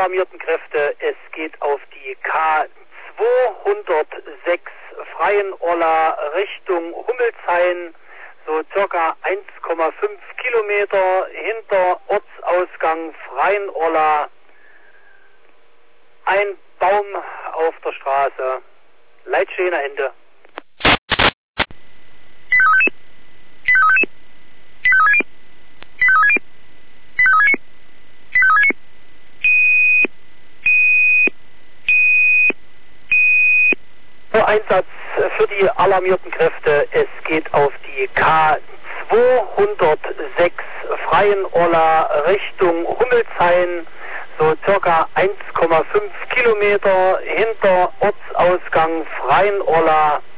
alarmierten Kräfte, es geht auf die K206 Freienurla Richtung Hummelshain, so circa 1,5 Kilometer hinter Ortsausgang Freienurla. Ein Baum auf der Straße. Leitstehender Ende. Einsatz für die alarmierten Kräfte. Es geht auf die K206 Freienurla Richtung Hummelshain, so circa 1,5 Kilometer hinter Ortsausgang Freienurla.